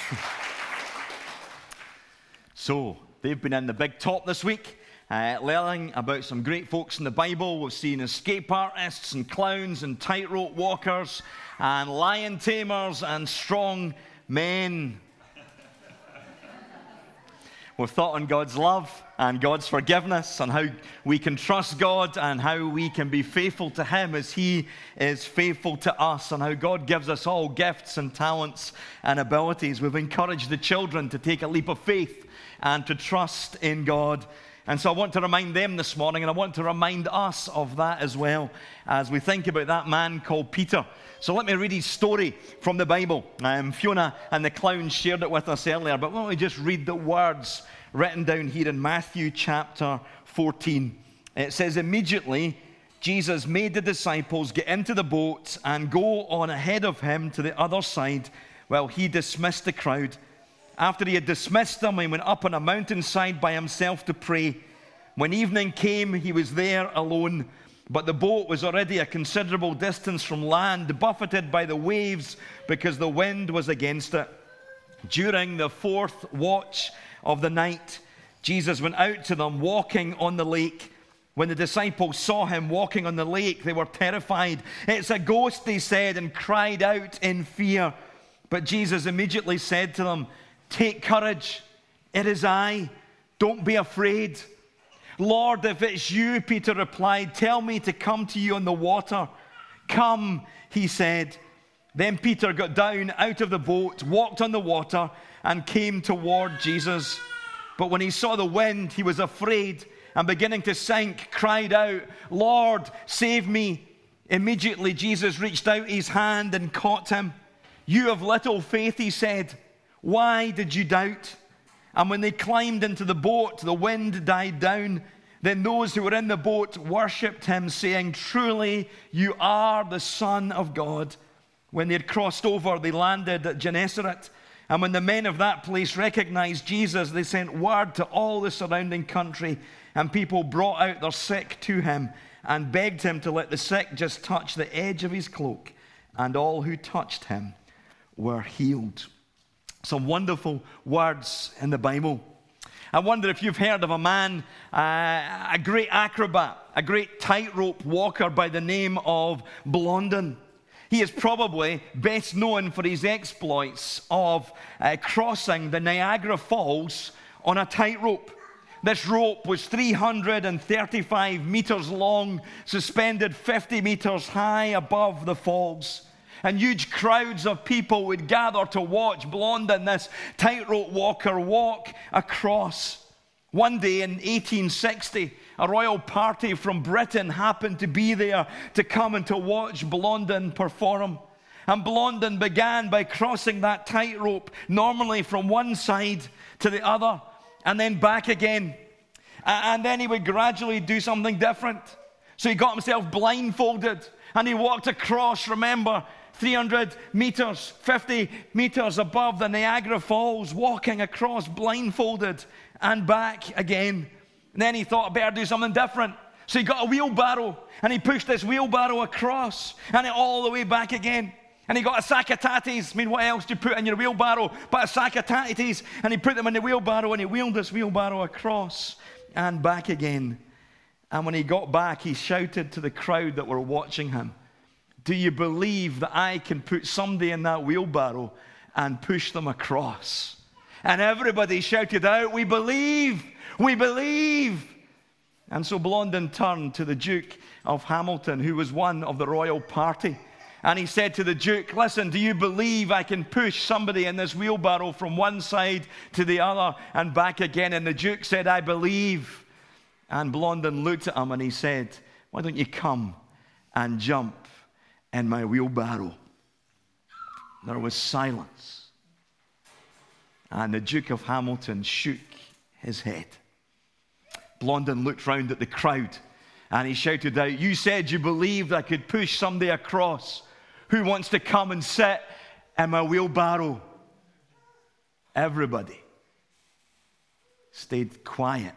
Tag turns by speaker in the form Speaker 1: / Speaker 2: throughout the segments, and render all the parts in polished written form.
Speaker 1: So, they've been in the big top this week, learning about some great folks in the Bible. We've seen escape artists and clowns and tightrope walkers and lion tamers and strong men. We've thought on God's love and God's forgiveness and how we can trust God and how we can be faithful to Him as He is faithful to us, and how God gives us all gifts and talents and abilities. We've encouraged the children to take a leap of faith and to trust in God. And so I want to remind them this morning, and I want to remind us of that as well as we think about that man called Peter. So let me read his story from the Bible. Fiona and the clown shared it with us earlier, but why don't we just read the words written down here in Matthew chapter 14. It says, "Immediately Jesus made the disciples get into the boat and go on ahead of him to the other side while he dismissed the crowd. After he had dismissed them, he went up on a mountainside by himself to pray. When evening came, he was there alone. But the boat was already a considerable distance from land, buffeted by the waves because the wind was against it. During the fourth watch of the night, Jesus went out to them walking on the lake. When the disciples saw him walking on the lake, they were terrified. 'It's a ghost,' they said, and cried out in fear. But Jesus immediately said to them, 'Take courage, it is I. Don't be afraid.' 'Lord, if it's you,' Peter replied, 'tell me to come to you on the water.' 'Come,' he said. Then Peter got down out of the boat, walked on the water, and came toward Jesus. But when he saw the wind, he was afraid, and beginning to sink, cried out, 'Lord, save me.' Immediately Jesus reached out his hand and caught him. 'You have little faith,' he said. 'Why did you doubt?' And when they climbed into the boat, the wind died down. Then those who were in the boat worshipped him, saying, 'Truly, you are the Son of God.' When they had crossed over, they landed at Gennesaret. And when the men of that place recognized Jesus, they sent word to all the surrounding country. And people brought out their sick to him and begged him to let the sick just touch the edge of his cloak. And all who touched him were healed." Some wonderful words in the Bible. I wonder if you've heard of a man, a great acrobat, a great tightrope walker by the name of Blondin. He is probably best known for his exploits of crossing the Niagara Falls on a tightrope. This rope was 335 meters long, suspended 50 meters high above the falls. And huge crowds of people would gather to watch Blondin, this tightrope walker, walk across. One day in 1860, a royal party from Britain happened to be there to come and to watch Blondin perform. And Blondin began by crossing that tightrope, normally from one side to the other, and then back again. And then he would gradually do something different. So he got himself blindfolded, and he walked across, remember, 300 meters, 50 meters above the Niagara Falls, walking across blindfolded and back again. And then he thought, I better do something different. So he got a wheelbarrow, and he pushed this wheelbarrow across, and all the way back again. And he got a sack of tatties. I mean, what else do you put in your wheelbarrow but a sack of tatties? And he put them in the wheelbarrow, and he wheeled this wheelbarrow across and back again. And when he got back, he shouted to the crowd that were watching him, "Do you believe that I can put somebody in that wheelbarrow and push them across?" And everybody shouted out, "We believe! We believe!" And so Blondin turned to the Duke of Hamilton, who was one of the royal party. And he said to the Duke, "Listen, do you believe I can push somebody in this wheelbarrow from one side to the other and back again?" And the Duke said, "I believe." And Blondin looked at him and he said, "Why don't you come and jump in my wheelbarrow?" There was silence. And the Duke of Hamilton shook his head. Blondin looked round at the crowd and he shouted out, "You said you believed I could push somebody across. Who wants to come and sit in my wheelbarrow?" Everybody stayed quiet.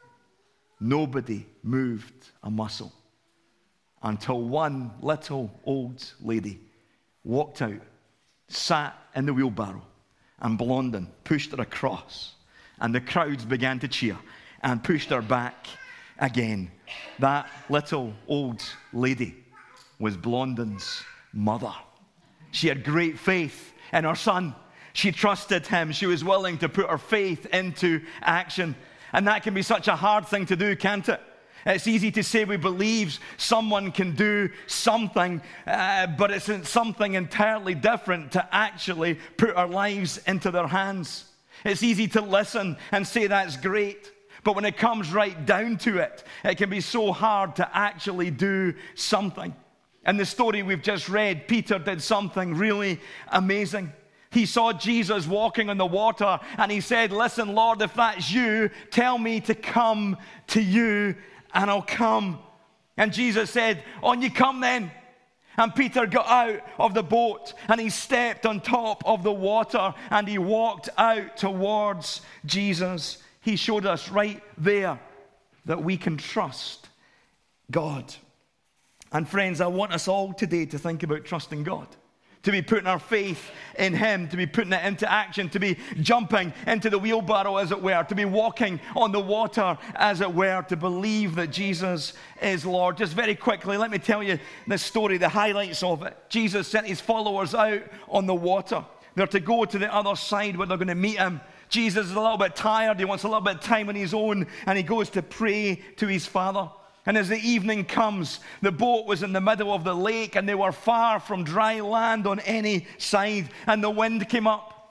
Speaker 1: Nobody moved a muscle until one little old lady walked out, sat in the wheelbarrow, and Blondin pushed her across, and the crowds began to cheer and pushed her back again. That little old lady was Blondin's mother. She had great faith in her son. She trusted him. She was willing to put her faith into action. And that can be such a hard thing to do, can't it? It's easy to say we believe someone can do something, but it's something entirely different to actually put our lives into their hands. It's easy to listen and say that's great, but when it comes right down to it, it can be so hard to actually do something. In the story we've just read, Peter did something really amazing. He saw Jesus walking on the water, and he said, "Listen, Lord, if that's you, tell me to come to you, and I'll come." And Jesus said, "On you come then." And Peter got out of the boat, and he stepped on top of the water, and he walked out towards Jesus. He showed us right there that we can trust God. And friends, I want us all today to think about trusting God, to be putting our faith in Him, to be putting it into action, to be jumping into the wheelbarrow, as it were, to be walking on the water, as it were, to believe that Jesus is Lord. Just very quickly, let me tell you this story, the highlights of it. Jesus sent His followers out on the water. They're to go to the other side where they're going to meet Him. Jesus is a little bit tired. He wants a little bit of time on his own, and he goes to pray to his Father. And as the evening comes, the boat was in the middle of the lake, and they were far from dry land on any side. And the wind came up,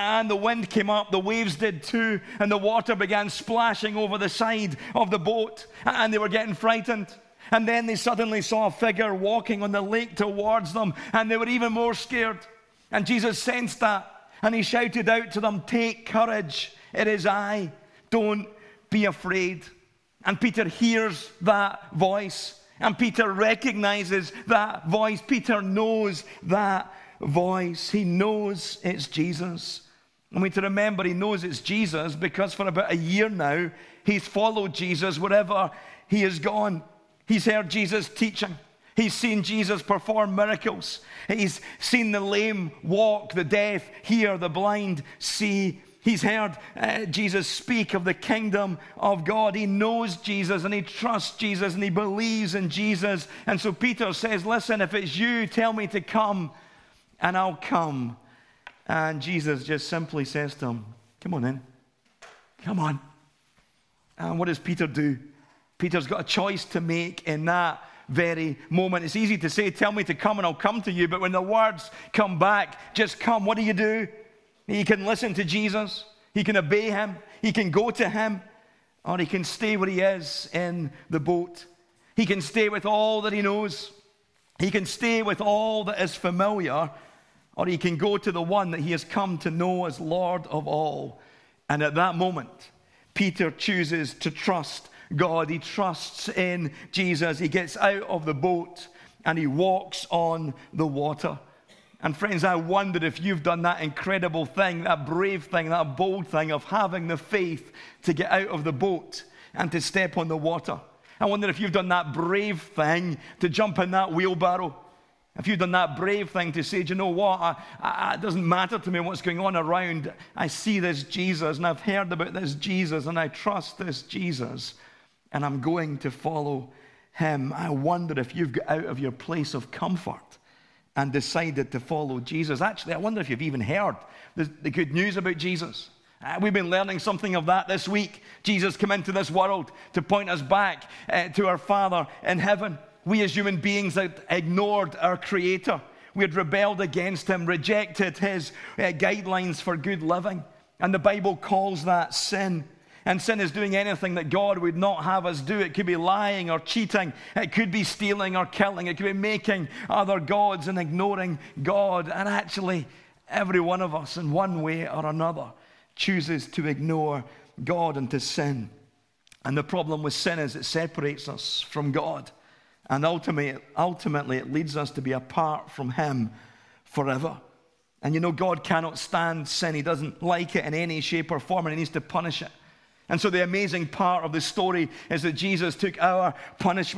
Speaker 1: the waves did too, and the water began splashing over the side of the boat, and they were getting frightened. And then they suddenly saw a figure walking on the lake towards them, and they were even more scared. And Jesus sensed that, and he shouted out to them, "Take courage, it is I, don't be afraid." And Peter hears that voice, and Peter recognizes that voice. Peter knows that voice. He knows it's Jesus. And we need to remember he knows it's Jesus because for about a year now, he's followed Jesus wherever he has gone. He's heard Jesus teaching. He's seen Jesus perform miracles. He's seen the lame walk, the deaf hear, the blind see. He's heard Jesus speak of the kingdom of God. He knows Jesus, and he trusts Jesus, and he believes in Jesus. And so Peter says, "Listen, if it's you, tell me to come, and I'll come." And Jesus just simply says to him, "Come on in. Come on." And what does Peter do? Peter's got a choice to make in that very moment. It's easy to say, "Tell me to come, and I'll come to you." But when the words come back, "Just come," what do? He can listen to Jesus, he can obey him, he can go to him, or he can stay where he is in the boat. He can stay with all that he knows, he can stay with all that is familiar, or he can go to the one that he has come to know as Lord of all. And at that moment, Peter chooses to trust God. He trusts in Jesus. He gets out of the boat and he walks on the water. And friends, I wonder if you've done that incredible thing, that brave thing, that bold thing of having the faith to get out of the boat and to step on the water. I wonder if you've done that brave thing to jump in that wheelbarrow. If you've done that brave thing to say, "Do you know what? It doesn't matter to me what's going on around. I see this Jesus, and I've heard about this Jesus, and I trust this Jesus, and I'm going to follow him." I wonder if you've got out of your place of comfort and decided to follow Jesus. Actually, I wonder if you've even heard the good news about Jesus. We've been learning something of that this week. Jesus came into this world to point us back to our Father in heaven. We as human beings had ignored our Creator. We had rebelled against him, rejected his guidelines for good living. And the Bible calls that sin. And sin is doing anything that God would not have us do. It could be lying or cheating. It could be stealing or killing. It could be making other gods and ignoring God. And actually, every one of us in one way or another chooses to ignore God and to sin. And the problem with sin is it separates us from God. And ultimately, it leads us to be apart from him forever. And you know, God cannot stand sin. He doesn't like it in any shape or form, and he needs to punish it. And so the amazing part of the story is that Jesus took our punishment.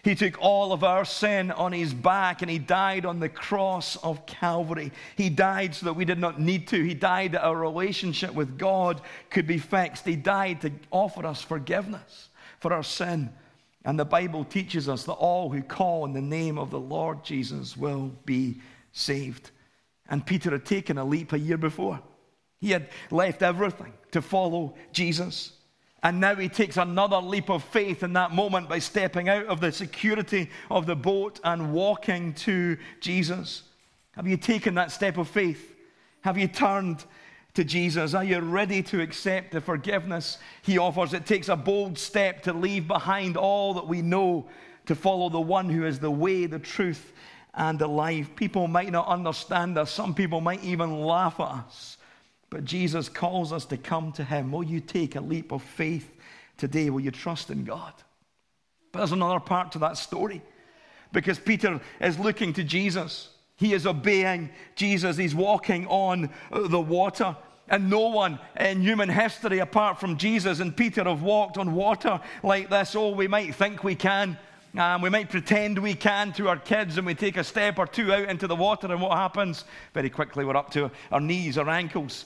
Speaker 1: He took all of our sin on his back, and he died on the cross of Calvary. He died so that we did not need to. He died that our relationship with God could be fixed. He died to offer us forgiveness for our sin. And the Bible teaches us that all who call on the name of the Lord Jesus will be saved. And Peter had taken a leap a year before. He had left everything to follow Jesus. And now he takes another leap of faith in that moment by stepping out of the security of the boat and walking to Jesus. Have you taken that step of faith? Have you turned to Jesus? Are you ready to accept the forgiveness he offers? It takes a bold step to leave behind all that we know to follow the one who is the way, the truth, and the life. People might not understand us. Some people might even laugh at us. But Jesus calls us to come to him. Will you take a leap of faith today? Will you trust in God? But there's another part to that story, because Peter is looking to Jesus. He is obeying Jesus. He's walking on the water. And no one in human history apart from Jesus and Peter have walked on water like this. Oh, we might think we can. We might pretend we can to our kids, and we take a step or two out into the water, and what happens? Very quickly we're up to our knees, our ankles,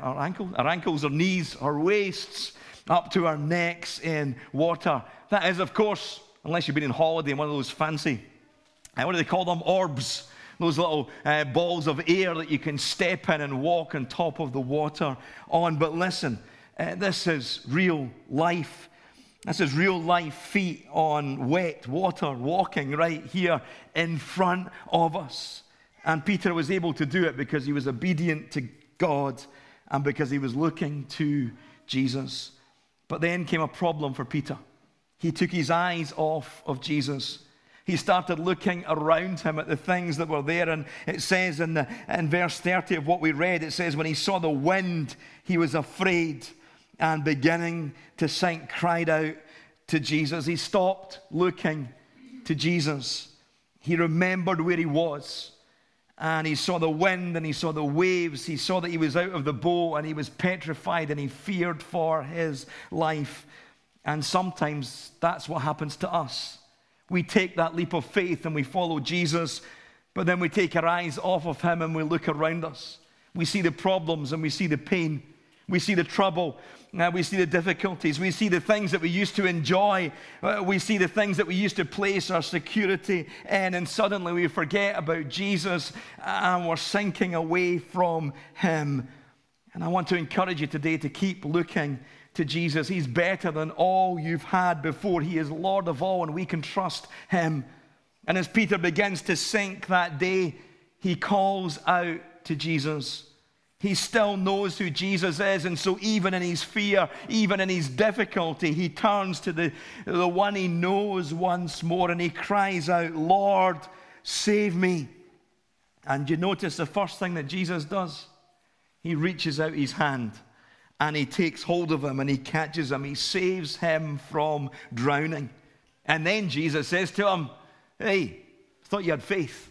Speaker 1: our knees, our waists, up to our necks in water. That is, of course, unless you've been on holiday in one of those fancy, what do they call them? Orbs. Those little balls of air that you can step in and walk on top of the water on. But listen, this is real life. This is real life, feet on wet water, walking right here in front of us. And Peter was able to do it because he was obedient to God and because he was looking to Jesus. But then came a problem for Peter. He took his eyes off of Jesus. He started looking around him at the things that were there. And it says in verse 30 of what we read, it says, when he saw the wind, he was afraid, and beginning to sink, cried out to Jesus. He stopped looking to Jesus. He remembered where he was. And he saw the wind and he saw the waves. He saw that he was out of the boat and he was petrified and he feared for his life. And sometimes that's what happens to us. We take that leap of faith and we follow Jesus, but then we take our eyes off of him and we look around us. We see the problems and we see the pain. We see the trouble, we see the difficulties, we see the things that we used to enjoy, we see the things that we used to place our security in, and suddenly we forget about Jesus and we're sinking away from him. And I want to encourage you today to keep looking to Jesus. He's better than all you've had before. He is Lord of all, and we can trust him. And as Peter begins to sink that day, he calls out to Jesus. He still knows who Jesus is, and so even in his fear, even in his difficulty, he turns to the one he knows once more, and he cries out, Lord, save me. And you notice the first thing that Jesus does? He reaches out his hand, and he takes hold of him, and he catches him. He saves him from drowning. And then Jesus says to him, hey, I thought you had faith.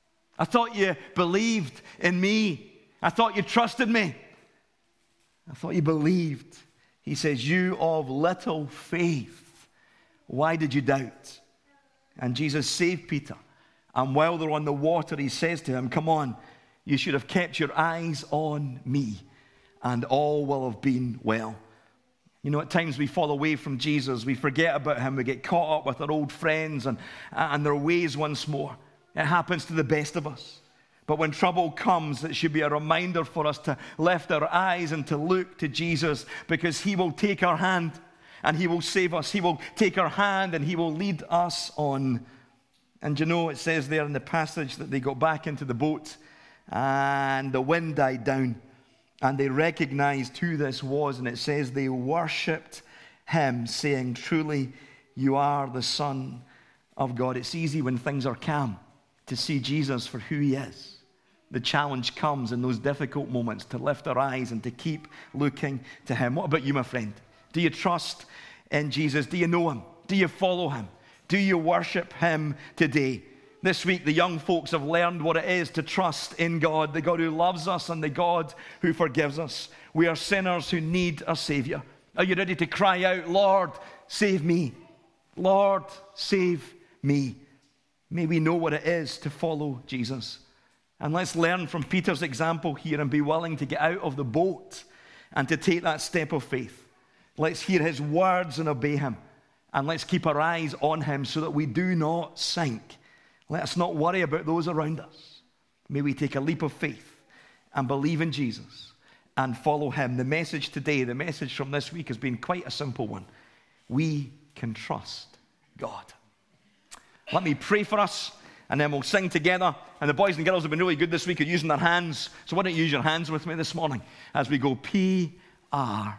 Speaker 1: I thought you believed in me. I thought you trusted me. I thought you believed. He says, you of little faith, why did you doubt? And Jesus saved Peter. And while they're on the water, he says to him, come on, you should have kept your eyes on me, and all will have been well. You know, at times we fall away from Jesus. We forget about him. We get caught up with our old friends and their ways once more. It happens to the best of us. But when trouble comes, it should be a reminder for us to lift our eyes and to look to Jesus, because he will take our hand and he will save us. He will take our hand and he will lead us on. And you know, it says there in the passage that they got back into the boat and the wind died down and they recognized who this was. And it says they worshipped him, saying, truly, you are the Son of God. It's easy when things are calm to see Jesus for who he is. The challenge comes in those difficult moments to lift our eyes and to keep looking to him. What about you, my friend? Do you trust in Jesus? Do you know him? Do you follow him? Do you worship him today? This week, the young folks have learned what it is to trust in God, the God who loves us and the God who forgives us. We are sinners who need a Savior. Are you ready to cry out, Lord, save me? Lord, save me. May we know what it is to follow Jesus. And let's learn from Peter's example here and be willing to get out of the boat and to take that step of faith. Let's hear his words and obey him. And let's keep our eyes on him so that we do not sink. Let us not worry about those around us. May we take a leap of faith and believe in Jesus and follow him. The message today, the message from this week has been quite a simple one. We can trust God. Let me pray for us, and then we'll sing together. And the boys and girls have been really good this week at using their hands. So why don't you use your hands with me this morning as we go P-R-A-Y.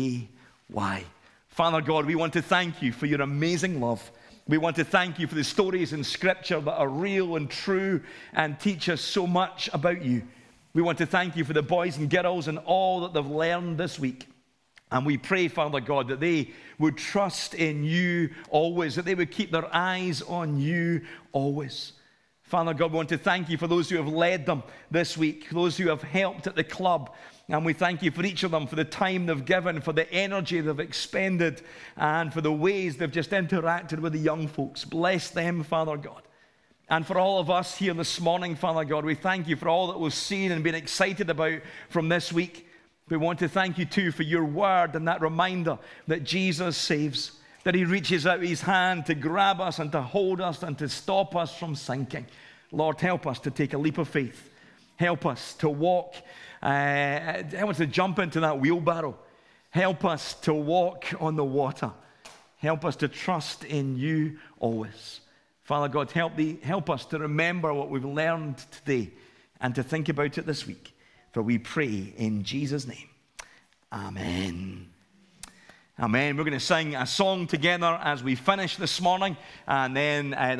Speaker 1: Father God, we want to thank you for your amazing love. We want to thank you for the stories in Scripture that are real and true and teach us so much about you. We want to thank you for the boys and girls and all that they've learned this week. And we pray, Father God, that they would trust in you always, that they would keep their eyes on you always. Father God, we want to thank you for those who have led them this week, those who have helped at the club. And we thank you for each of them, for the time they've given, for the energy they've expended, and for the ways they've just interacted with the young folks. Bless them, Father God. And for all of us here this morning, Father God, we thank you for all that we've seen and been excited about from this week. We want to thank you too for your word and that reminder that Jesus saves, that he reaches out his hand to grab us and to hold us and to stop us from sinking. Lord, help us to take a leap of faith. Help us to walk. Help us to jump into that wheelbarrow. Help us to walk on the water. Help us to trust in you always. Father God, help us to remember what we've learned today and to think about it this week. For we pray in Jesus' name. Amen. Amen. We're going to sing a song together as we finish this morning, and then